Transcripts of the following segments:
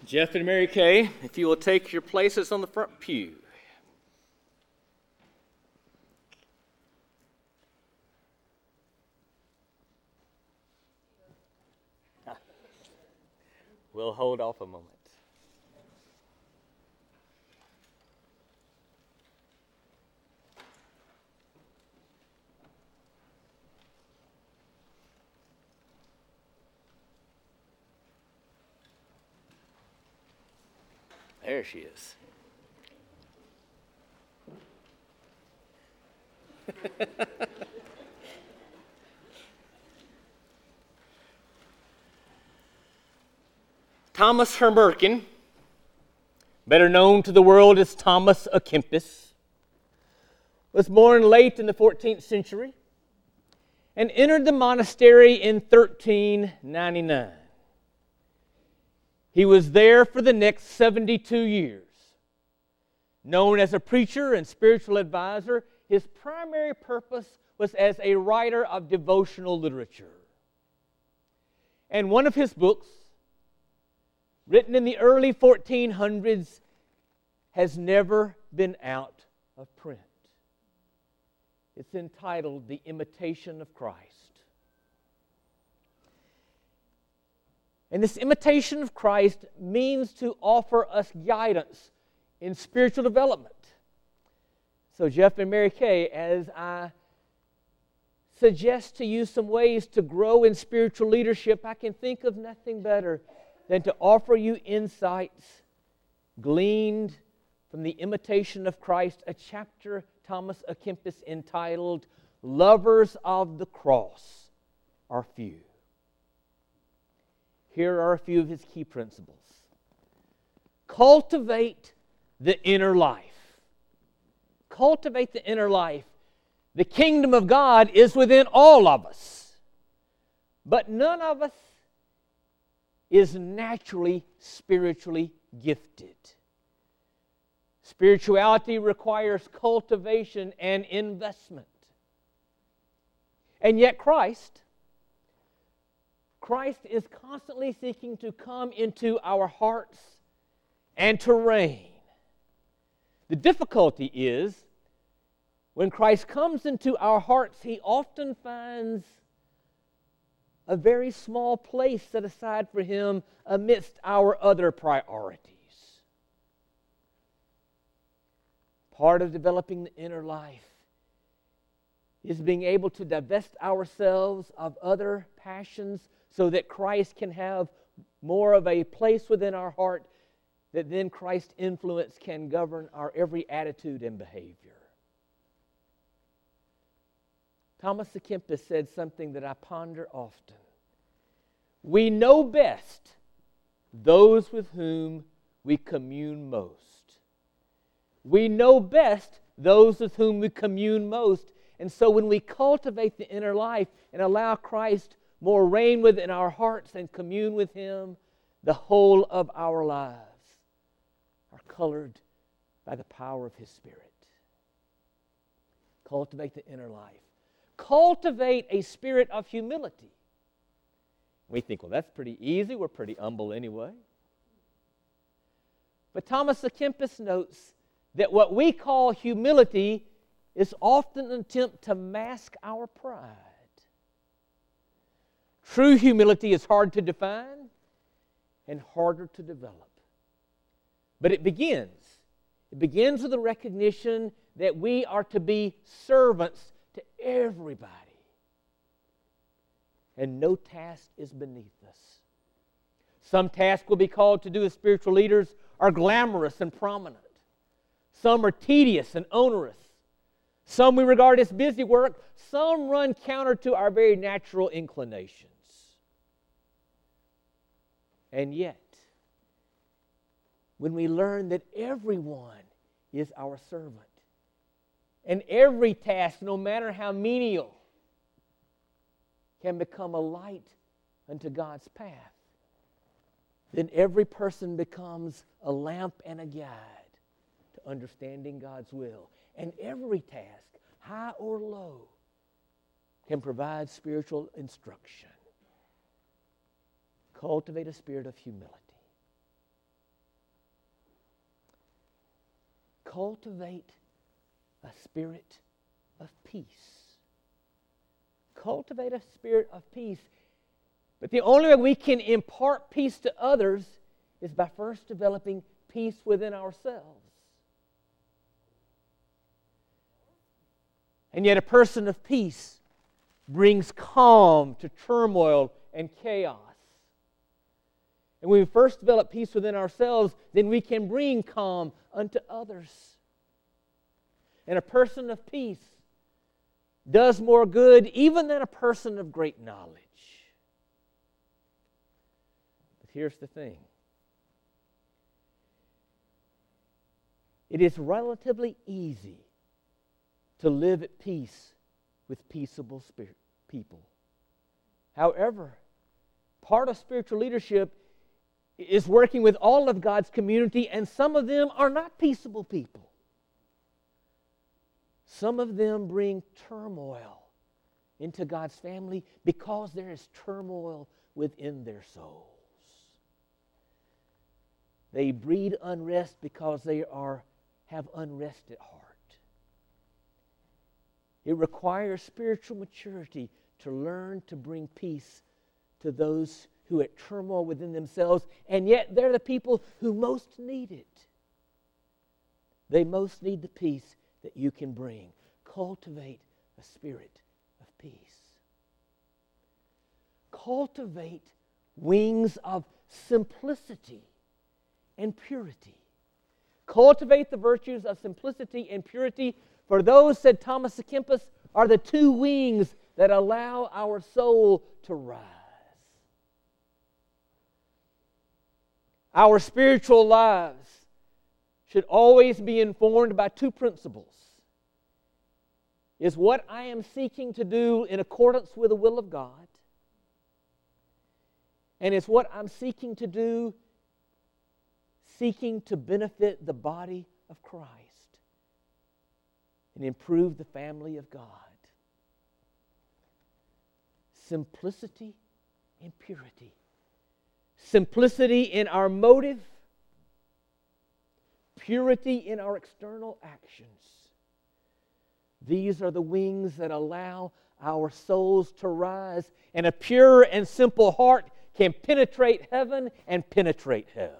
Jeff and Mary Kay, if you will take your places on the front pew. We'll hold off a moment. There she is. Thomas Hermerkin, better known to the world as Thomas à Kempis, was born late in the 14th century and entered the monastery in 1399. He was there for the next 72 years. Known as a preacher and spiritual advisor, his primary purpose was as a writer of devotional literature. And one of his books, written in the early 1400s, has never been out of print. It's entitled The Imitation of Christ. And this imitation of Christ means to offer us guidance in spiritual development. So Jeff and Mary Kay, as I suggest to you some ways to grow in spiritual leadership, I can think of nothing better than to offer you insights gleaned from the Imitation of Christ, a chapter Thomas à Kempis entitled, Lovers of the Cross Are Few. Here are a few of his key principles. Cultivate the inner life. Cultivate the inner life. The kingdom of God is within all of us, but none of us is naturally spiritually gifted. Spirituality requires cultivation and investment. And yet Christ is constantly seeking to come into our hearts and to reign. The difficulty is, when Christ comes into our hearts, He often finds a very small place set aside for Him amidst our other priorities. Part of developing the inner life is being able to divest ourselves of other passions so that Christ can have more of a place within our heart, that then Christ's influence can govern our every attitude and behavior. Thomas à Kempis said something that I ponder often. We know best those with whom we commune most. We know best those with whom we commune most. And so when we cultivate the inner life and allow Christ more reign within our hearts and commune with Him, the whole of our lives are colored by the power of His Spirit. Cultivate the inner life. Cultivate a spirit of humility. We think, well, that's pretty easy. We're pretty humble anyway. But Thomas à Kempis notes that what we call humility is often an attempt to mask our pride. True humility is hard to define and harder to develop. But it begins with the recognition that we are to be servants to everybody. And no task is beneath us. Some tasks we'll be called to do as spiritual leaders are glamorous and prominent. Some are tedious and onerous. Some we regard as busy work. Some run counter to our very natural inclinations. And yet, when we learn that everyone is our servant, and every task, no matter how menial, can become a light unto God's path, then every person becomes a lamp and a guide to understanding God's will. And every task, high or low, can provide spiritual instruction. Cultivate a spirit of humility. cultivate a spirit of peace. Cultivate a spirit of peace. But the only way we can impart peace to others is by first developing peace within ourselves. And yet a person of peace brings calm to turmoil and chaos. And when we first develop peace within ourselves, then we can bring calm unto others. And a person of peace does more good even than a person of great knowledge. But here's the thing. It is relatively easy to live at peace with peaceable people. However, part of spiritual leadership is working with all of God's community, and some of them are not peaceable people. Some of them bring turmoil into God's family because there is turmoil within their souls. They breed unrest because they have unrest at heart. It requires spiritual maturity to learn to bring peace to those who are at turmoil within themselves, and yet they're the people who most need it. They most need the peace that you can bring. Cultivate a spirit of peace. Cultivate wings of simplicity and purity. Cultivate the virtues of simplicity and purity, for those, said Thomas à Kempis, are the two wings that allow our soul to rise. Our spiritual lives should always be informed by two principles. Is what I am seeking to do in accordance with the will of God? And is what I'm seeking to do seeking to benefit the body of Christ and improve the family of God? Simplicity and purity. Simplicity in our motive, purity in our external actions. These are the wings that allow our souls to rise, and a pure and simple heart can penetrate heaven and penetrate hell.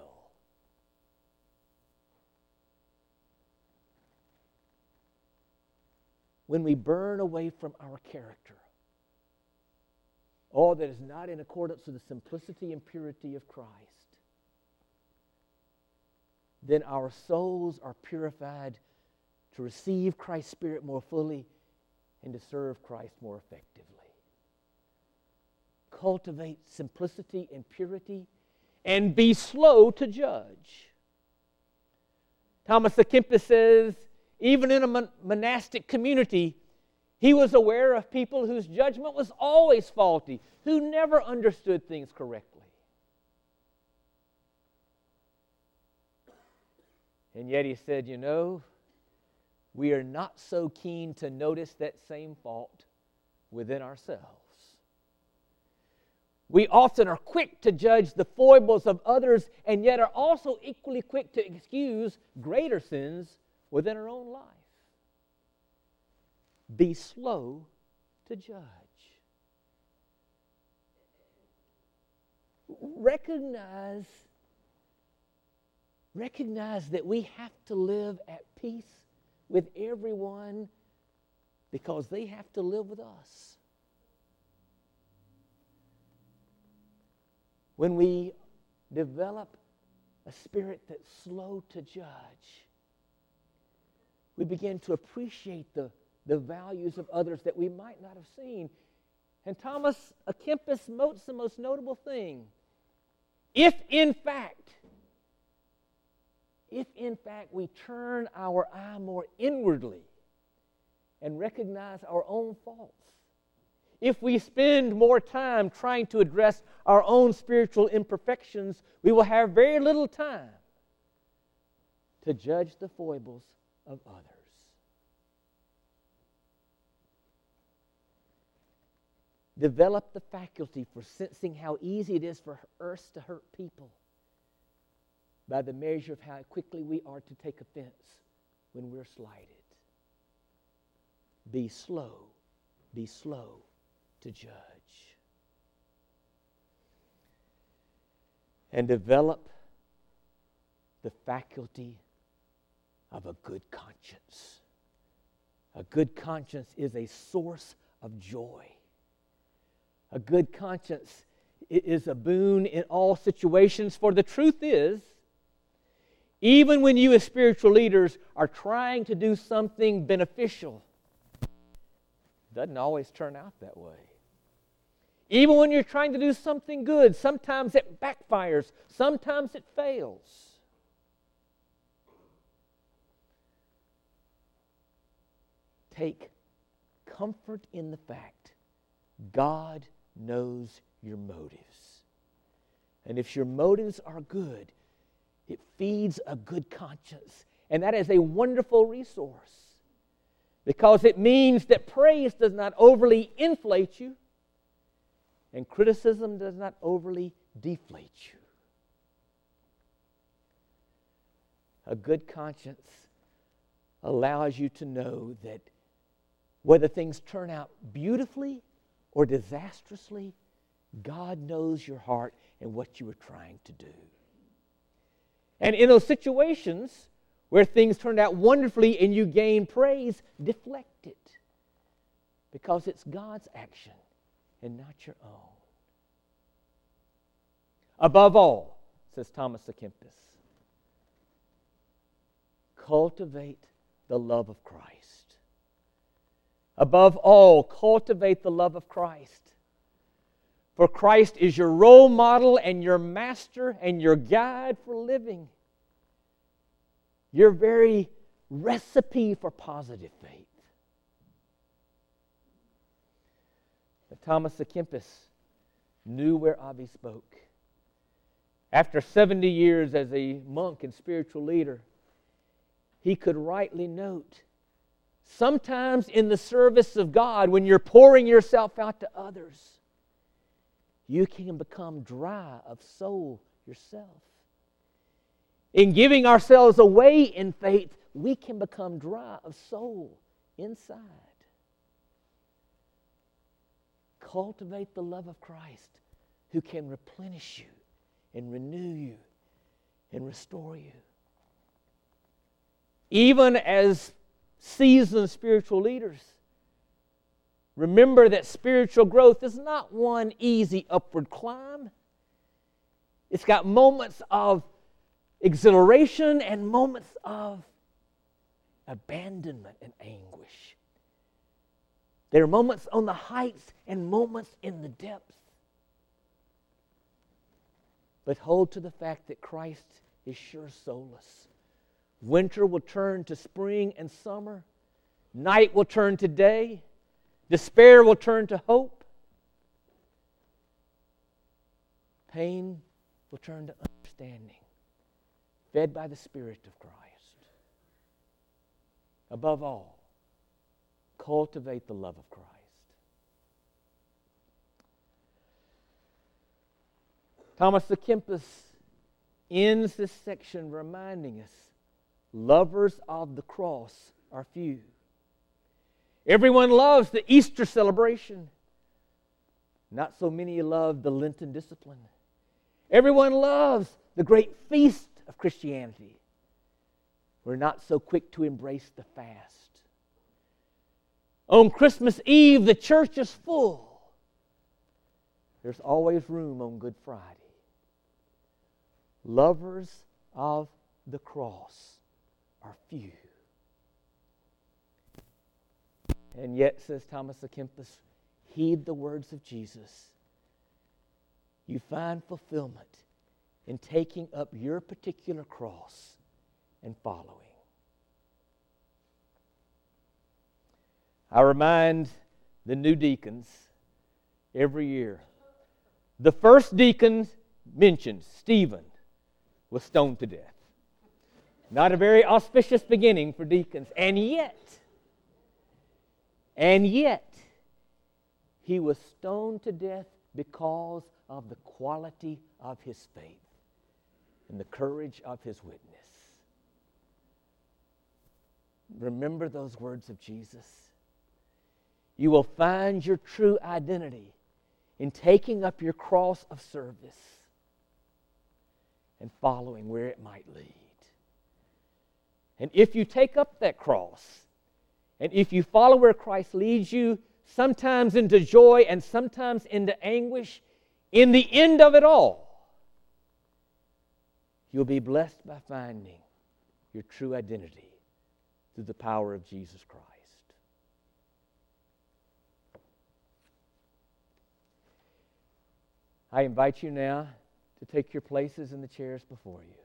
When we burn away from our character, all that is not in accordance with the simplicity and purity of Christ, then our souls are purified to receive Christ's Spirit more fully and to serve Christ more effectively. Cultivate simplicity and purity and be slow to judge. Thomas à Kempis says, even in a monastic community, he was aware of people whose judgment was always faulty, who never understood things correctly. And yet he said, we are not so keen to notice that same fault within ourselves. We often are quick to judge the foibles of others, and yet are also equally quick to excuse greater sins within our own life. Be slow to judge. Recognize that we have to live at peace with everyone because they have to live with us. When we develop a spirit that's slow to judge, we begin to appreciate the values of others that we might not have seen. And Thomas à Kempis notes the most notable thing. If in fact we turn our eye more inwardly and recognize our own faults, if we spend more time trying to address our own spiritual imperfections, we will have very little time to judge the foibles of others. Develop the faculty for sensing how easy it is for us to hurt people by the measure of how quickly we are to take offense when we're slighted. Be slow to judge. And develop the faculty of a good conscience. A good conscience is a source of joy. A good conscience is a boon in all situations, for the truth is, even when you as spiritual leaders are trying to do something beneficial, it doesn't always turn out that way. Even when you're trying to do something good, sometimes it backfires, sometimes it fails. Take comfort in the fact God knows your motives. And if your motives are good, it feeds a good conscience. And that is a wonderful resource, because it means that praise does not overly inflate you, and criticism does not overly deflate you. A good conscience allows you to know that whether things turn out beautifully or disastrously, God knows your heart and what you are trying to do. And in those situations where things turned out wonderfully and you gain praise, deflect it, because it's God's action and not your own. Above all, says Thomas à Kempis, cultivate the love of Christ. Above all, cultivate the love of Christ. For Christ is your role model and your master and your guide for living. Your very recipe for positive faith. But Thomas à Kempis knew whereof he spoke. After 70 years as a monk and spiritual leader, he could rightly note, sometimes in the service of God, when you're pouring yourself out to others, you can become dry of soul yourself. In giving ourselves away in faith, we can become dry of soul inside. Cultivate the love of Christ, who can replenish you and renew you and restore you. Even as seasoned spiritual leaders, remember that spiritual growth is not one easy upward climb. It's got moments of exhilaration and moments of abandonment and anguish. There are moments on the heights and moments in the depths. But hold to the fact that Christ is sure solace. Winter will turn to spring and summer. Night will turn to day. Despair will turn to hope. Pain will turn to understanding, fed by the Spirit of Christ. Above all, cultivate the love of Christ. Thomas à Kempis ends this section reminding us, lovers of the cross are few. Everyone loves the Easter celebration. Not so many love the Lenten discipline. Everyone loves the great feast of Christianity. We're not so quick to embrace the fast. On Christmas Eve, the church is full. There's always room on Good Friday. Lovers of the cross are few. And yet, says Thomas à Kempis, heed the words of Jesus. You find fulfillment in taking up your particular cross and following. I remind the new deacons every year. The first deacon mentioned, Stephen, was stoned to death. Not a very auspicious beginning for deacons. And yet, he was stoned to death because of the quality of his faith and the courage of his witness. remember those words of Jesus. You will find your true identity in taking up your cross of service and following where it might lead. And if you take up that cross, and if you follow where Christ leads you, sometimes into joy and sometimes into anguish, in the end of it all, you'll be blessed by finding your true identity through the power of Jesus Christ. I invite you now to take your places in the chairs before you.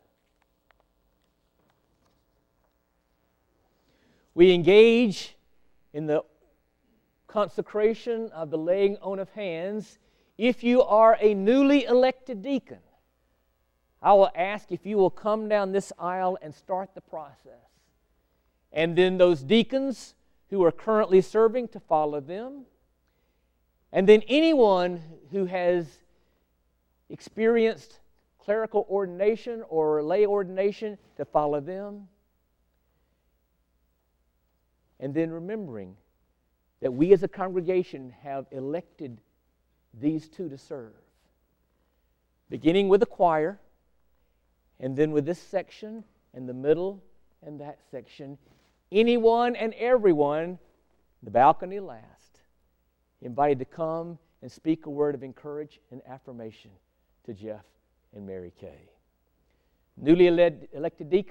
We engage in the consecration of the laying on of hands. If you are a newly elected deacon, I will ask if you will come down this aisle and start the process. And then those deacons who are currently serving to follow them. And then anyone who has experienced clerical ordination or lay ordination to follow them. And then remembering that we as a congregation have elected these two to serve. Beginning with the choir, and then with this section, and the middle, and that section. Anyone and everyone, the balcony last, invited to come and speak a word of encouragement and affirmation to Jeff and Mary Kay. Newly elected deacons,